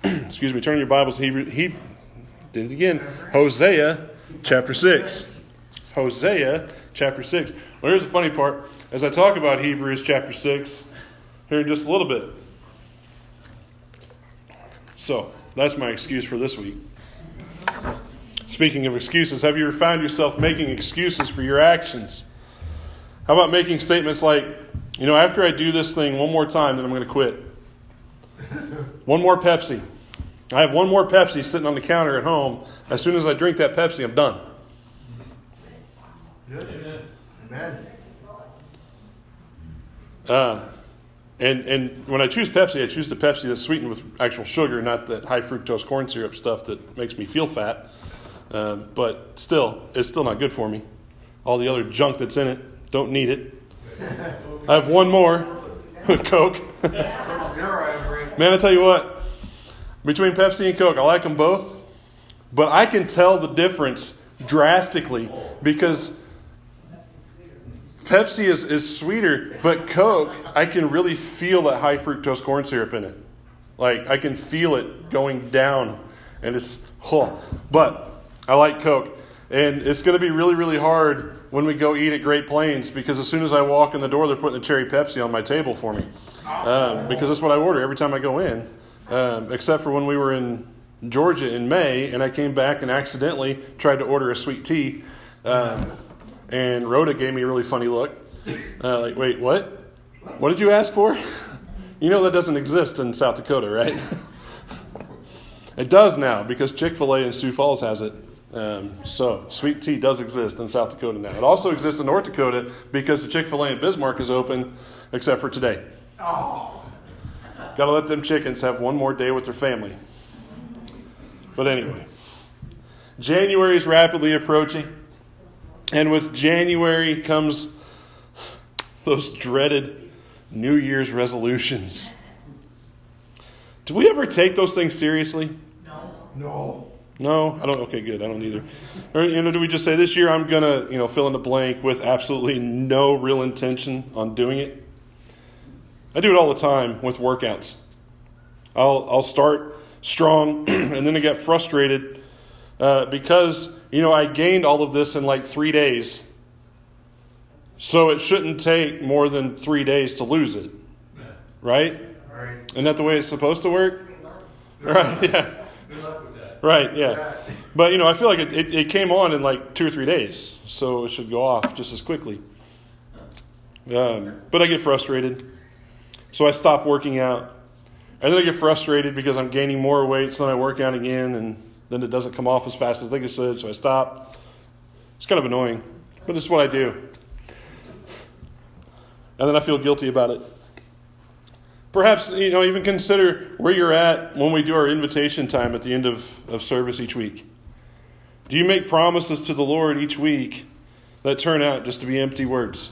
excuse me, turn your Bibles to Hosea chapter 6. Hosea chapter 6. Well, here's the funny part. As I talk about Hebrews chapter 6, here in just a little bit. So, that's my excuse for this week. Speaking of excuses, have you ever found yourself making excuses for your actions? How about making statements like, after I do this thing one more time, then I'm going to quit. One more Pepsi. I have one more Pepsi sitting on the counter at home. As soon as I drink that Pepsi, I'm done. Amen. And when I choose Pepsi, I choose the Pepsi that's sweetened with actual sugar, not that high fructose corn syrup stuff that makes me feel fat. But still, it's still not good for me. All the other junk that's in it, don't need it. I have one more, Coke. Man, I tell you what, between Pepsi and Coke, I like them both, but I can tell the difference drastically because Pepsi is sweeter, but Coke, I can really feel that high fructose corn syrup in it. Like, I can feel it going down, and but I like Coke. And it's going to be really, really hard when we go eat at Great Plains because as soon as I walk in the door, they're putting a cherry Pepsi on my table for me. Because that's what I order every time I go in. Except for when we were in Georgia in May, and I came back and accidentally tried to order a sweet tea. And Rhoda gave me a really funny look. Like, wait, what? What did you ask for? That doesn't exist in South Dakota, right? It does now because Chick-fil-A in Sioux Falls has it. So sweet tea does exist in South Dakota now. It also exists in North Dakota because the Chick-fil-A in Bismarck is open, except for today. Got to let them chickens have one more day with their family. But anyway, January is rapidly approaching. And with January comes those dreaded New Year's resolutions. Do we ever take those things seriously? No. No? I don't. Okay, good. I don't either. Or, do we just say this year I'm going to, fill in the blank with absolutely no real intention on doing it? I do it all the time with workouts. I'll start strong and then I get frustrated because, I gained all of this in like 3 days. So it shouldn't take more than 3 days to lose it. Right? Isn't that the way it's supposed to work? Right, yeah. Good luck with that. Right, yeah. But, I feel like it came on in like 2 or 3 days. So it should go off just as quickly. But I get frustrated. So I stop working out. And then I get frustrated because I'm gaining more weight. So then I work out again. And then it doesn't come off as fast as I think it should. So I stop. It's kind of annoying. But it's what I do. And then I feel guilty about it. Perhaps, even consider where you're at when we do our invitation time at the end of service each week. Do you make promises to the Lord each week that turn out just to be empty words?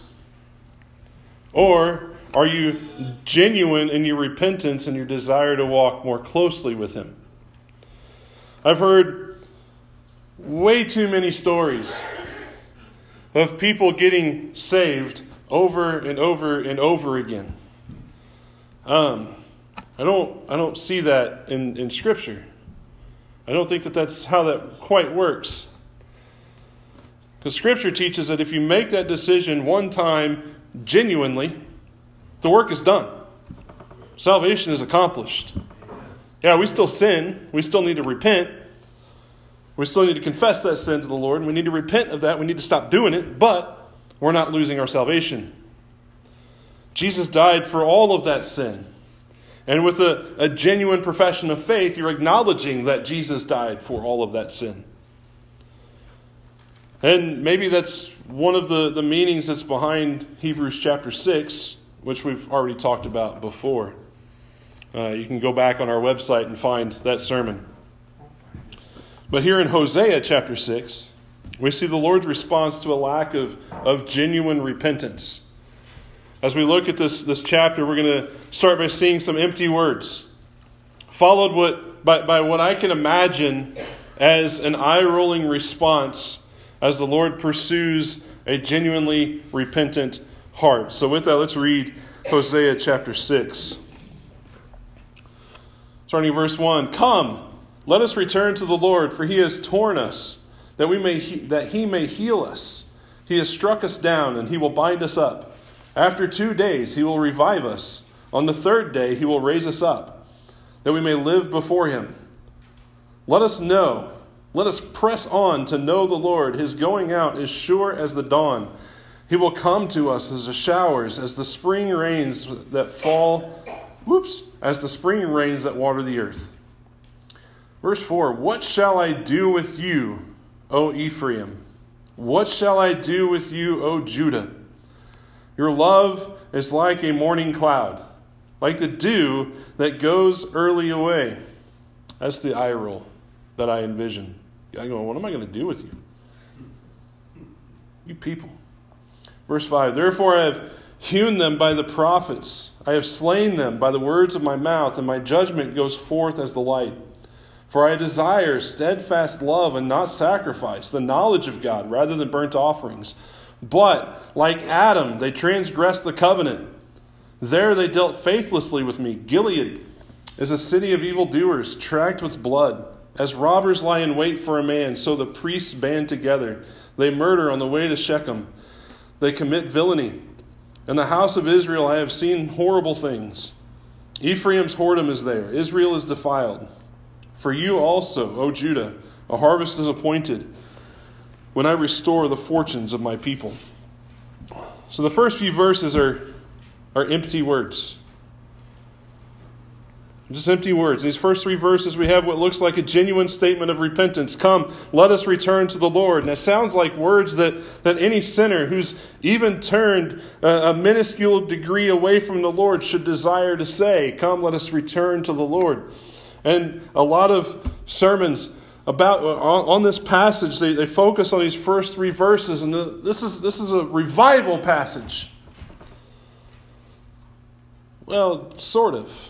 Or are you genuine in your repentance and your desire to walk more closely with Him? I've heard way too many stories of people getting saved over and over and over again. I don't see that in Scripture. I don't think that's how that quite works. Because Scripture teaches that if you make that decision one time genuinely, the work is done. Salvation is accomplished. Yeah, we still sin. We still need to repent. We still need to confess that sin to the Lord. And we need to repent of that. We need to stop doing it. But we're not losing our salvation. Jesus died for all of that sin. And with a genuine profession of faith, you're acknowledging that Jesus died for all of that sin. And maybe that's one of the meanings that's behind Hebrews chapter 6, which we've already talked about before. You can go back on our website and find that sermon. But here in Hosea chapter 6, we see the Lord's response to a lack of genuine repentance. As we look at this chapter, we're going to start by seeing some empty words, followed by what I can imagine as an eye-rolling response as the Lord pursues a genuinely repentant heart. So with that, let's read Hosea chapter 6. Starting in verse 1, "Come, let us return to the Lord, for he has torn us, that he may heal us. He has struck us down, and he will bind us up. After 2 days he will revive us. On the 3rd day he will raise us up, that we may live before him. Let us press on to know the Lord. His going out is sure as the dawn. He will come to us as the showers, as the spring rains that fall, as the spring rains that water the earth." Verse 4, "What shall I do with you, O Ephraim? What shall I do with you, O Judah? Your love is like a morning cloud, like the dew that goes early away." That's the eye roll that I envision. I go, what am I going to do with you? You people. Verse 5, "Therefore I have hewn them by the prophets. I have slain them by the words of my mouth, and my judgment goes forth as the light. For I desire steadfast love and not sacrifice, the knowledge of God rather than burnt offerings. But like Adam, they transgressed the covenant. There they dealt faithlessly with me. Gilead is a city of evildoers, tracked with blood. As robbers lie in wait for a man, so the priests band together. They murder on the way to Shechem. They commit villainy. In the house of Israel I have seen horrible things. Ephraim's whoredom is there. Israel is defiled. For you also, O Judah, a harvest is appointed, when I restore the fortunes of my people." So the first few verses are empty words. Just empty words. In these first 3 verses, we have what looks like a genuine statement of repentance. "Come, let us return to the Lord." And it sounds like words that any sinner who's even turned a minuscule degree away from the Lord should desire to say, "Come, let us return to the Lord." And a lot of sermons on this passage, they focus on these first 3 verses, and this is a revival passage. Well, sort of.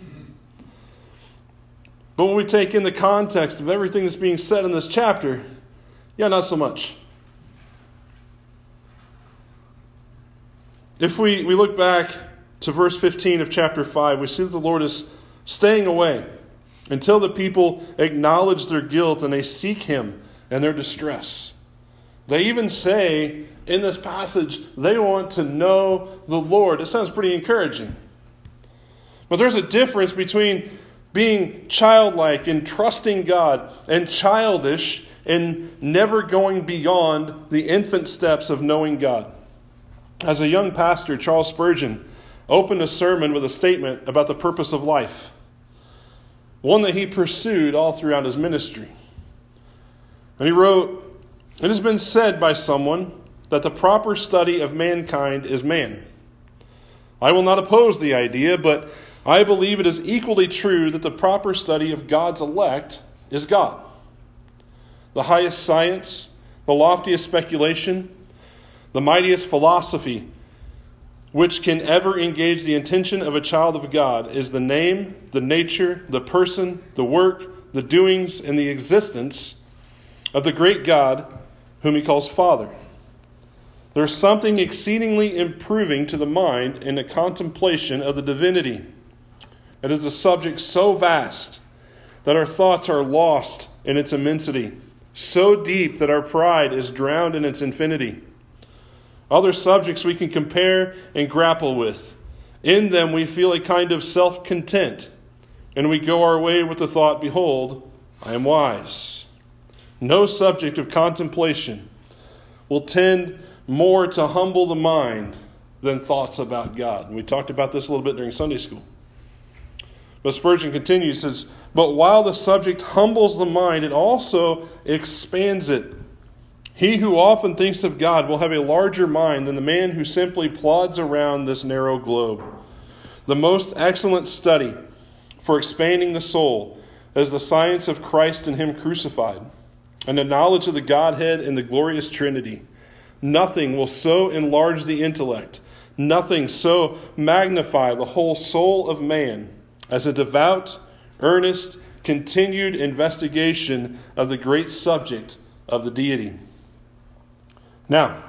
But when we take in the context of everything that's being said in this chapter, not so much. If we look back to verse 15 of chapter 5, we see that the Lord is staying away until the people acknowledge their guilt and they seek him in their distress. They even say in this passage they want to know the Lord. It sounds pretty encouraging. But there's a difference between being childlike and trusting God and childish and never going beyond the infant steps of knowing God. As a young pastor, Charles Spurgeon opened a sermon with a statement about the purpose of life, one that he pursued all throughout his ministry. And he wrote, "It has been said by someone that the proper study of mankind is man. I will not oppose the idea, but I believe it is equally true that the proper study of God's elect is God. The highest science, the loftiest speculation, the mightiest philosophy which can ever engage the intention of a child of God is the name, the nature, the person, the work, the doings, and the existence of the great God whom he calls Father. There is something exceedingly improving to the mind in the contemplation of the divinity. It is a subject so vast that our thoughts are lost in its immensity, so deep that our pride is drowned in its infinity. Other subjects we can compare and grapple with. In them we feel a kind of self-content, and we go our way with the thought, behold, I am wise. No subject of contemplation will tend more to humble the mind than thoughts about God. And we talked about this a little bit during Sunday school. But Spurgeon continues, says, but while the subject humbles the mind, it also expands it. He who often thinks of God will have a larger mind than the man who simply plods around this narrow globe. The most excellent study for expanding the soul is the science of Christ and Him crucified, and the knowledge of the Godhead and the glorious Trinity. Nothing will so enlarge the intellect, nothing so magnify the whole soul of man as a devout, earnest, continued investigation of the great subject of the deity. Now,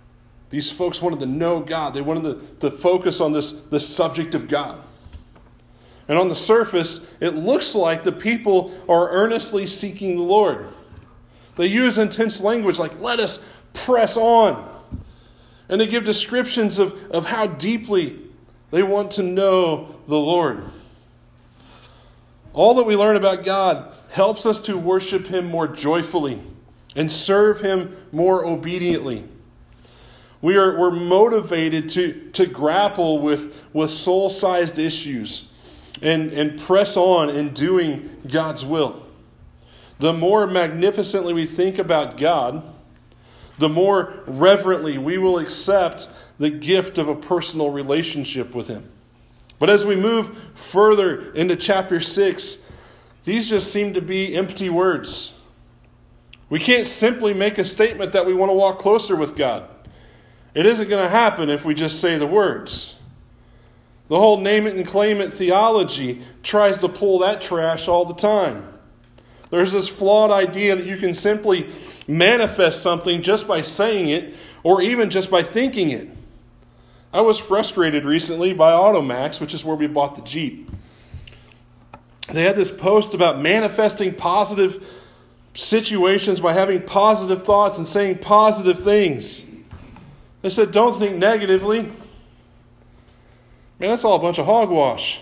these folks wanted to know God. They wanted to focus on this subject of God. And on the surface, it looks like the people are earnestly seeking the Lord. They use intense language like, let us press on. And they give descriptions of how deeply they want to know the Lord. All that we learn about God helps us to worship Him more joyfully and serve Him more obediently. We're motivated to grapple with soul-sized issues and press on in doing God's will. The more magnificently we think about God, the more reverently we will accept the gift of a personal relationship with Him. But as we move further into chapter 6, these just seem to be empty words. We can't simply make a statement that we want to walk closer with God. It isn't going to happen if we just say the words. The whole name it and claim it theology tries to pull that trash all the time. There's this flawed idea that you can simply manifest something just by saying it or even just by thinking it. I was frustrated recently by Automax, which is where we bought the Jeep. They had this post about manifesting positive situations by having positive thoughts and saying positive things. They said, don't think negatively. Man, that's all a bunch of hogwash.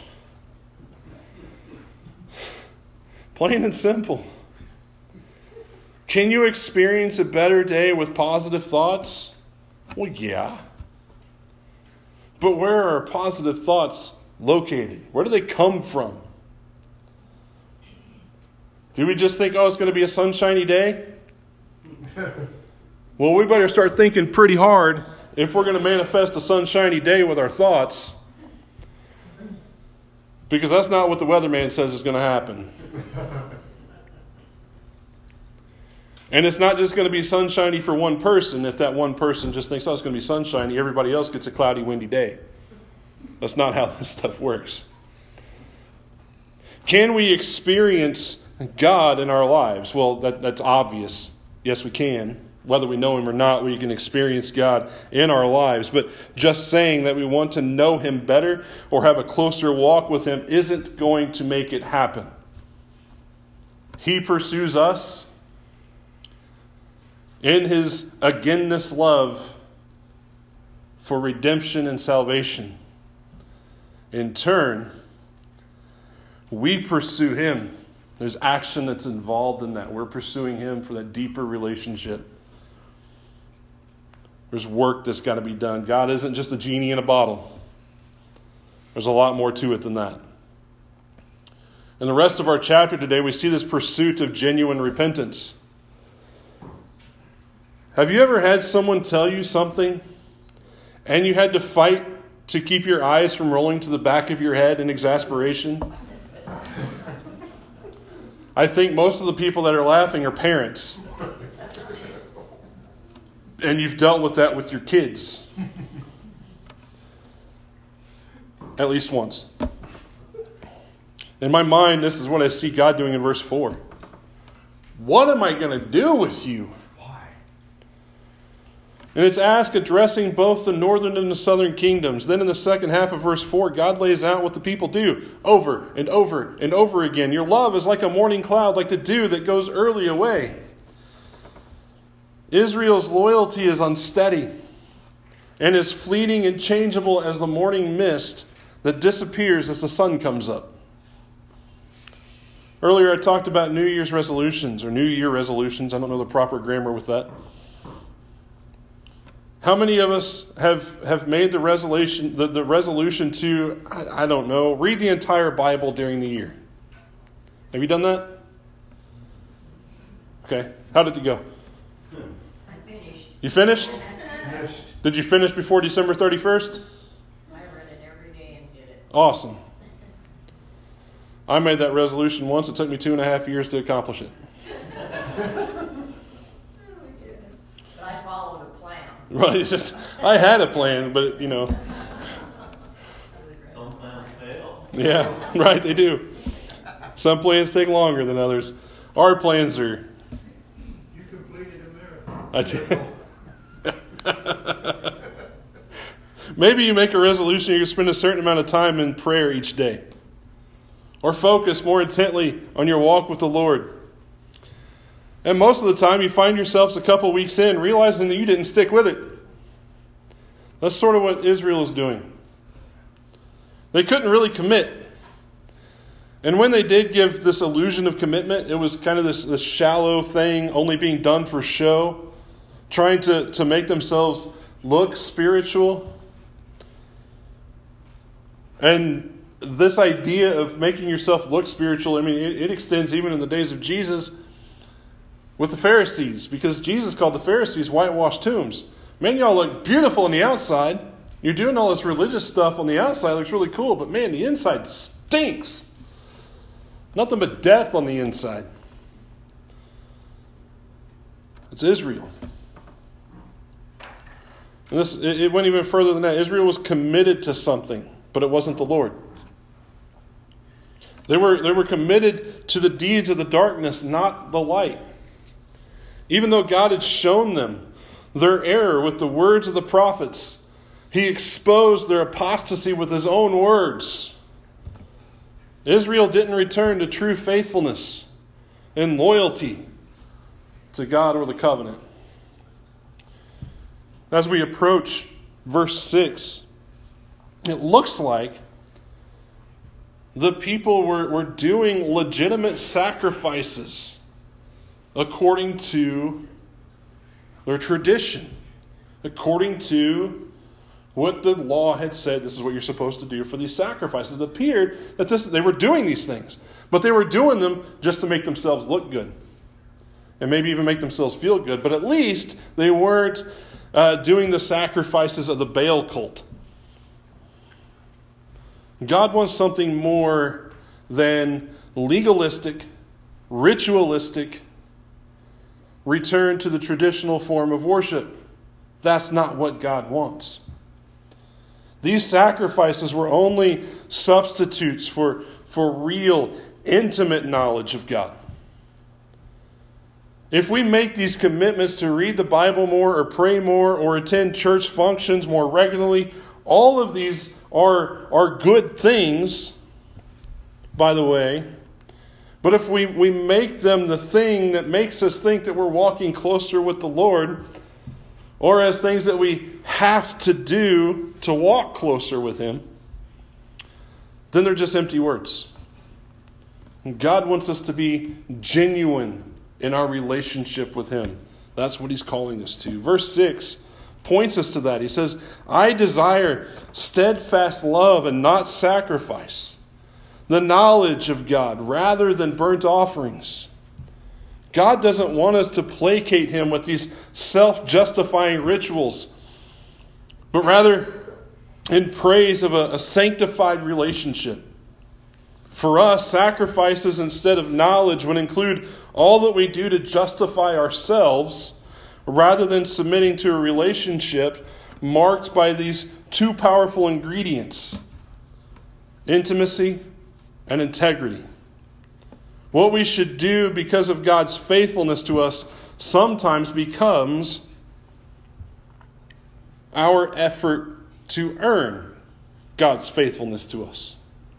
Plain and simple. Can you experience a better day with positive thoughts? Well, yeah. But where are our positive thoughts located? Where do they come from? Do we just think, it's going to be a sunshiny day? Well, we better start thinking pretty hard if we're going to manifest a sunshiny day with our thoughts. Because that's not what the weatherman says is going to happen. And it's not just going to be sunshiny for one person. If that one person just thinks, it's going to be sunshiny, everybody else gets a cloudy, windy day. That's not how this stuff works. Can we experience God in our lives? Well, that's obvious. Yes, we can. Whether we know Him or not, we can experience God in our lives. But just saying that we want to know Him better or have a closer walk with Him isn't going to make it happen. He pursues us in His againness love for redemption and salvation. In turn, we pursue Him. There's action that's involved in that. We're pursuing Him for that deeper relationship. There's work that's got to be done. God isn't just a genie in a bottle. There's a lot more to it than that. In the rest of our chapter today, we see this pursuit of genuine repentance. Have you ever had someone tell you something and you had to fight to keep your eyes from rolling to the back of your head in exasperation? I think most of the people that are laughing are parents. And you've dealt with that with your kids. At least once. In my mind, this is what I see God doing in verse 4. What am I going to do with you? Why? And it's asked addressing both the northern and the southern kingdoms. Then in the second half of verse 4, God lays out what the people do over and over and over again. Your love is like a morning cloud, like the dew that goes early away. Israel's loyalty is unsteady and is fleeting and changeable as the morning mist that disappears as the sun comes up. Earlier I talked about New Year's resolutions or New Year resolutions. I don't know the proper grammar with that. How many of us have made the resolution to, I don't know, read the entire Bible during the year? Have you done that? Okay. How did it go? You finished? Finished. Did you finish before December 31st? I read it every day and did it. Awesome. I made that resolution once. It took me 2.5 years to accomplish it. But I followed a plan. Right. I had a plan, but, Some plans fail. Yeah, right, they do. Some plans take longer than others. Our plans are... You completed a marathon. I did. Maybe you make a resolution you're going to spend a certain amount of time in prayer each day. or focus more intently on your walk with the Lord. And most of the time you find yourselves a couple weeks in realizing that you didn't stick with it. That's sort of what Israel is doing. They couldn't really commit. And when they did give this illusion of commitment, it was kind of this shallow thing, only being done for show, trying to make themselves look spiritual. And this idea of making yourself look spiritual, I mean, it extends even in the days of Jesus with the Pharisees, because Jesus called the Pharisees whitewashed tombs. Man, y'all look beautiful on the outside. You're doing all this religious stuff on the outside. It looks really cool, but man, the inside stinks. Nothing but death on the inside. It's Israel. And it went even further than that. Israel was committed to something, but it wasn't the Lord. They were committed to the deeds of the darkness, not the light. Even though God had shown them their error with the words of the prophets, He exposed their apostasy with His own words. Israel didn't return to true faithfulness and loyalty to God or the covenant. As we approach verse 6, it looks like the people were doing legitimate sacrifices according to their tradition, according to what the law had said. This is what you're supposed to do for these sacrifices. It appeared that they were doing these things, but they were doing them just to make themselves look good and maybe even make themselves feel good. But at least they weren't doing the sacrifices of the Baal cult. God wants something more than legalistic, ritualistic return to the traditional form of worship. That's not what God wants. These sacrifices were only substitutes for real, intimate knowledge of God. If we make these commitments to read the Bible more or pray more or attend church functions more regularly, all of these are good things, by the way. But if we make them the thing that makes us think that we're walking closer with the Lord, or as things that we have to do to walk closer with Him, then they're just empty words. And God wants us to be genuine in our relationship with Him. That's what He's calling us to. Verse 6 points us to that. He says, I desire steadfast love and not sacrifice, the knowledge of God rather than burnt offerings. God doesn't want us to placate Him with these self-justifying rituals, but rather in praise of a sanctified relationship. For us, sacrifices instead of knowledge would include all that we do to justify ourselves, rather than submitting to a relationship marked by these two powerful ingredients: intimacy and integrity. What we should do because of God's faithfulness to us sometimes becomes our effort to earn God's faithfulness to us.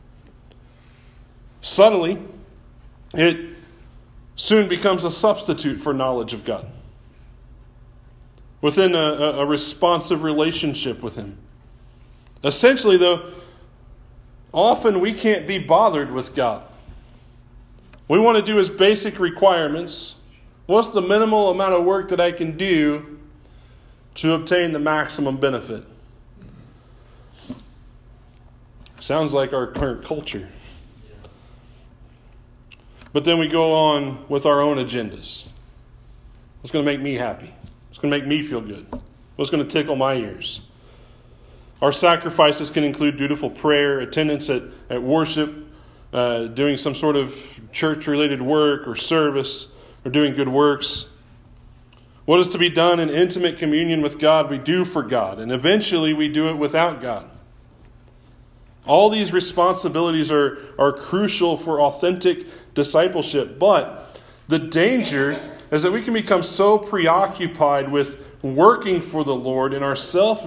Subtly, it soon becomes a substitute for knowledge of God within a responsive relationship with Him. Essentially, though, often we can't be bothered with God. We want to do His basic requirements. What's the minimal amount of work that I can do to obtain the maximum benefit? Sounds like our current culture. But then we go on with our own agendas. What's going to make me happy? What's going to make me feel good? What's going to tickle my ears? Our sacrifices can include dutiful prayer, attendance at worship, doing some sort of church-related work or service, or doing good works. What is to be done in intimate communion with God, we do for God, and eventually we do it without God. All these responsibilities are crucial for authentic discipleship, but the danger is that we can become so preoccupied with working for the Lord in our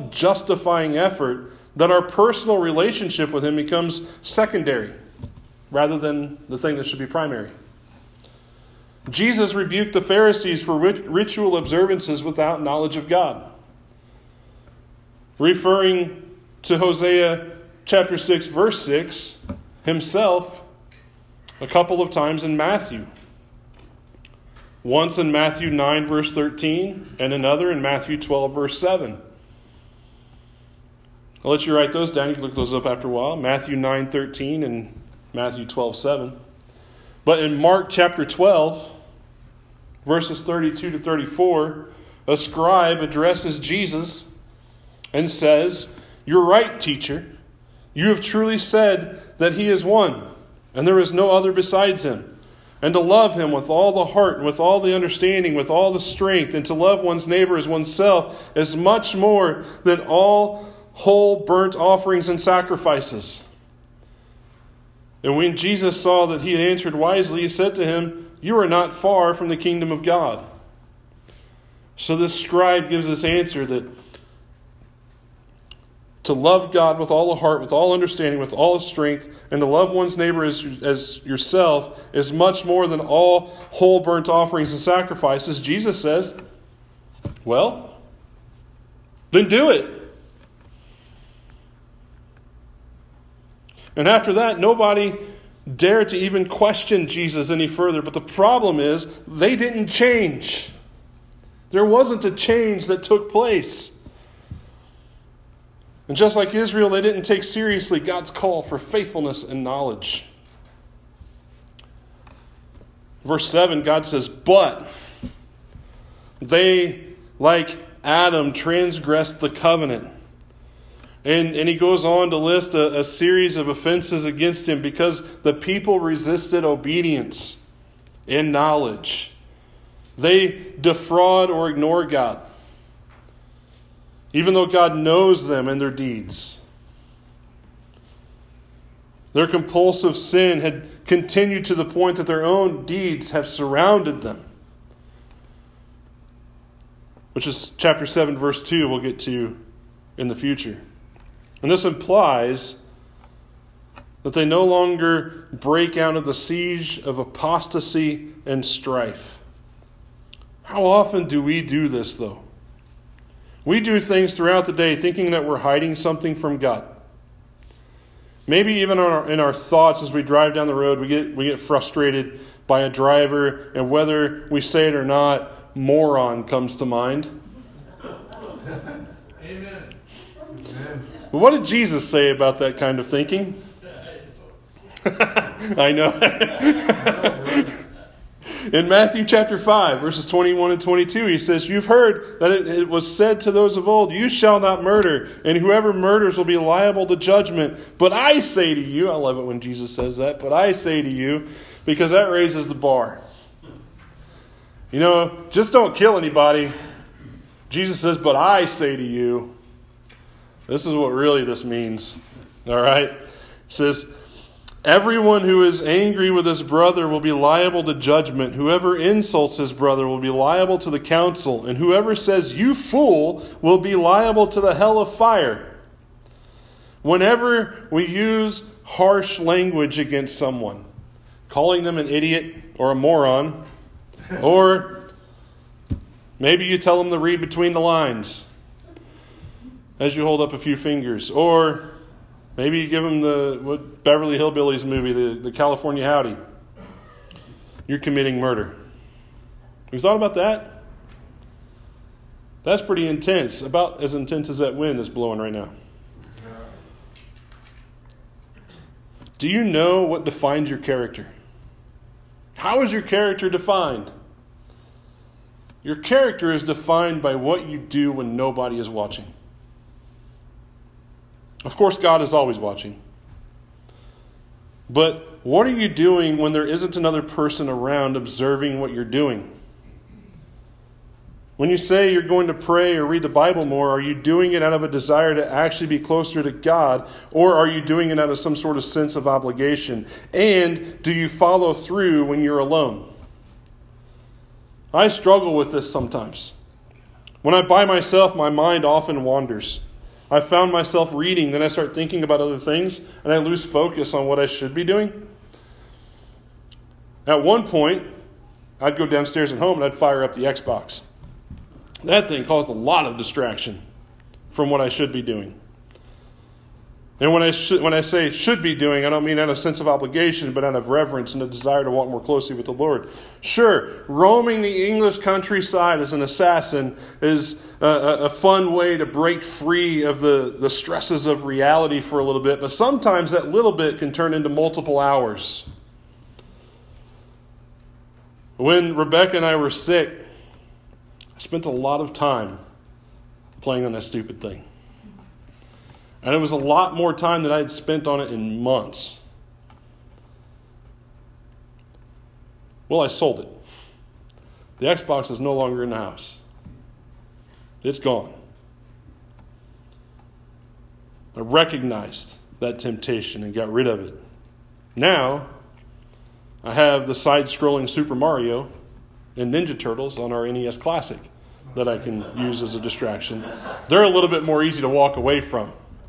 self-justifying effort that our personal relationship with Him becomes secondary. rather than the thing that should be primary. Jesus rebuked the Pharisees for ritual observances without knowledge of God, referring to Hosea chapter 6, verse 6, himself a couple of times in Matthew. Once in Matthew 9, verse 13, and another in Matthew 12, verse 7. I'll let you write those down. You can look those up after a while. Matthew 9, 13 and Matthew 12, 7. But in Mark chapter 12, verses 32 to 34, a scribe addresses Jesus and says, "You're right, teacher. You have truly said that he is one, and there is no other besides him. And to love him with all the heart and with all the understanding, with all the strength, and to love one's neighbor as oneself is much more than all whole burnt offerings and sacrifices." And when Jesus saw that he had answered wisely, he said to him, "You are not far from the kingdom of God." So this scribe gives this answer that to love God with all the heart, with all understanding, with all strength, and to love one's neighbor as yourself is much more than all whole burnt offerings and sacrifices. Jesus says, well, then do it. And after that, nobody dared to even question Jesus any further. But the problem is, they didn't change. There wasn't a change that took place. And just like Israel, they didn't take seriously God's call for faithfulness and knowledge. Verse 7, God says, "But they, like Adam, transgressed the covenant." And he goes on to list a series of offenses against him because the people resisted obedience and knowledge. They defraud or ignore God, even though God knows them and their deeds. Their compulsive sin had continued to the point that their own deeds have surrounded them, which is chapter 7, verse 2 we'll get to in the future. And this implies that they no longer break out of the siege of apostasy and strife. How often do we do this, though? We do things throughout the day thinking that we're hiding something from God. Maybe even in our thoughts as we drive down the road, we get frustrated by a driver, and whether we say it or not, moron comes to mind. Amen. But what did Jesus say about that kind of thinking? I know. In Matthew chapter 5, verses 21 and 22, he says, "You've heard that it was said to those of old, 'You shall not murder, and whoever murders will be liable to judgment.' But I say to you," I love it when Jesus says that, "but I say to you," because that raises the bar. You know, just don't kill anybody. Jesus says, "But I say to you." This is what really this means. All right? It says, "Everyone who is angry with his brother will be liable to judgment. Whoever insults his brother will be liable to the council. And whoever says, 'You fool,' will be liable to the hell of fire." Whenever we use harsh language against someone, calling them an idiot or a moron, or maybe you tell them to read between the lines as you hold up a few fingers, or maybe you give them the Beverly Hillbillies movie, the California Howdy. You're committing murder. Have you thought about that? That's pretty intense. About as intense as that wind that's blowing right now. Do you know what defines your character? How is your character defined? Your character is defined by what you do when nobody is watching. Of course, God is always watching. But what are you doing when there isn't another person around observing what you're doing? When you say you're going to pray or read the Bible more, are you doing it out of a desire to actually be closer to God, or are you doing it out of some sort of sense of obligation? And do you follow through when you're alone? I struggle with this sometimes. When I'm by myself, my mind often wanders. I found myself reading, then I start thinking about other things, and I lose focus on what I should be doing. At one point, I'd go downstairs at home and I'd fire up the Xbox. That thing caused a lot of distraction from what I should be doing. And when I say should be doing, I don't mean out of a sense of obligation, but out of reverence and a desire to walk more closely with the Lord. Sure, roaming the English countryside as an assassin is a fun way to break free of the stresses of reality for a little bit, but sometimes that little bit can turn into multiple hours. When Rebecca and I were sick, I spent a lot of time playing on that stupid thing. And it was a lot more time than I had spent on it in months. Well, I sold it. The Xbox is no longer in the house. It's gone. I recognized that temptation and got rid of it. Now, I have the side-scrolling Super Mario and Ninja Turtles on our NES Classic that I can use as a distraction. They're a little bit more easy to walk away from.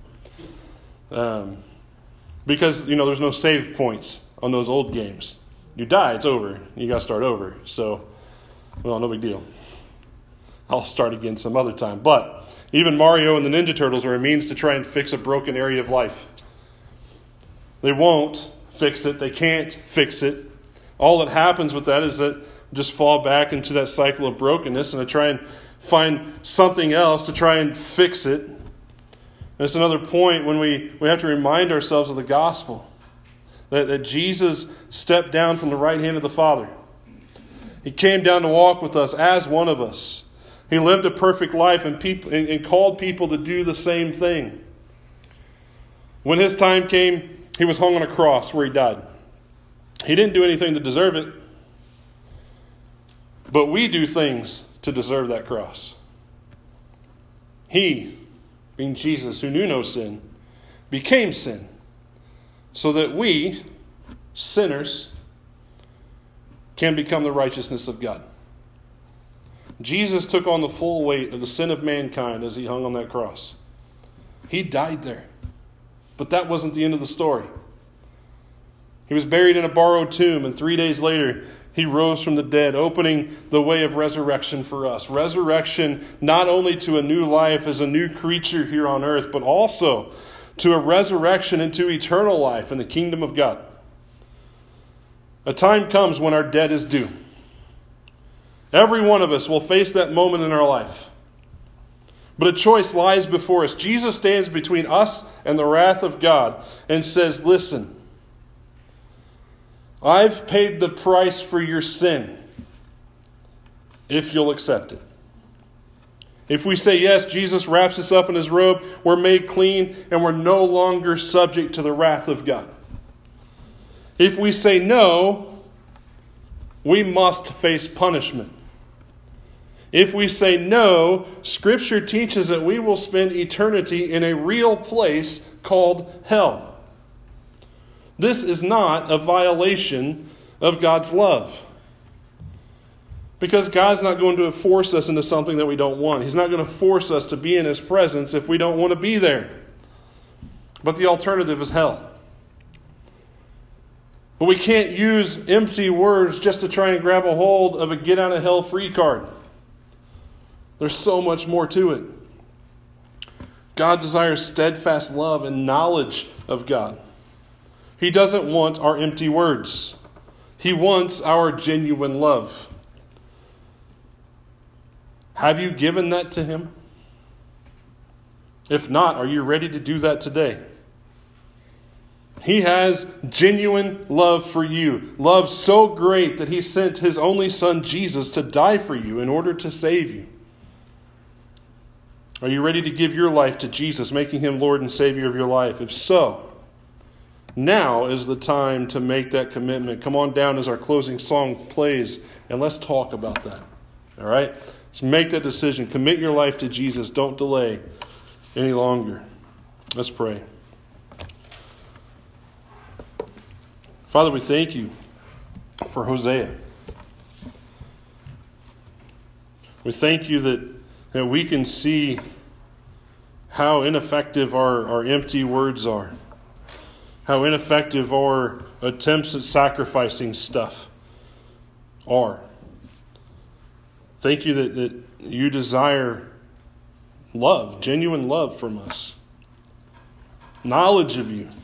Because, there's no save points on those old games. You die, it's over. You got to start over. So, no big deal. I'll start again some other time. But even Mario and the Ninja Turtles are a means to try and fix a broken area of life. They won't fix it. They can't fix it. All that happens with that is that I just fall back into that cycle of brokenness and I try and find something else to try and fix it. And it's another point when we have to remind ourselves of the gospel. That Jesus stepped down from the right hand of the Father. He came down to walk with us as one of us. He lived a perfect life and called people to do the same thing. When his time came, he was hung on a cross where he died. He didn't do anything to deserve it. But we do things to deserve that cross. He, being Jesus, who knew no sin, became sin, so that we, sinners, can become the righteousness of God. Jesus took on the full weight of the sin of mankind as he hung on that cross. He died there. But that wasn't the end of the story. He was buried in a borrowed tomb, and 3 days later, he rose from the dead, opening the way of resurrection for us. Resurrection not only to a new life as a new creature here on earth, but also to a resurrection into eternal life in the kingdom of God. A time comes when our debt is due. Every one of us will face that moment in our life. But a choice lies before us. Jesus stands between us and the wrath of God and says, listen, I've paid the price for your sin, if you'll accept it. If we say yes, Jesus wraps us up in his robe, we're made clean, and we're no longer subject to the wrath of God. If we say no, we must face punishment. If we say no, Scripture teaches that we will spend eternity in a real place called hell. This is not a violation of God's love. Because God's not going to force us into something that we don't want. He's not going to force us to be in his presence if we don't want to be there. But the alternative is hell. But we can't use empty words just to try and grab a hold of a get out of hell free card. There's so much more to it. God desires steadfast love and knowledge of God. He doesn't want our empty words. He wants our genuine love. Have you given that to him? If not, are you ready to do that today? He has genuine love for you. Love so great that he sent his only son Jesus to die for you in order to save you. Are you ready to give your life to Jesus, making him Lord and Savior of your life? If so, now is the time to make that commitment. Come on down as our closing song plays, and let's talk about that. All right? Let's make that decision. Commit your life to Jesus. Don't delay any longer. Let's pray. Father, we thank you for Hosea. We thank you that we can see how ineffective our empty words are. How ineffective our attempts at sacrificing stuff are. Thank you that you desire love, genuine love from us. Knowledge of you.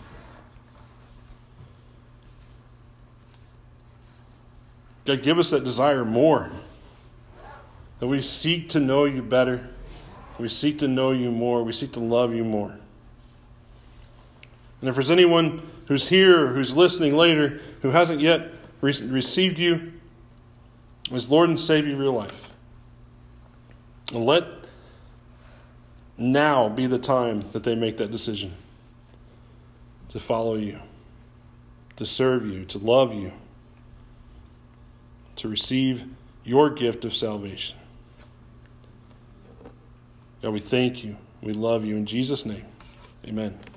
God, give us that desire more. That we seek to know you better. We seek to know you more. We seek to love you more. And if there's anyone who's here, who's listening later, who hasn't yet received you as Lord and Savior of your life, let now be the time that they make that decision to follow you, to serve you, to love you, to receive your gift of salvation. God, we thank you. We love you. In Jesus' name, amen.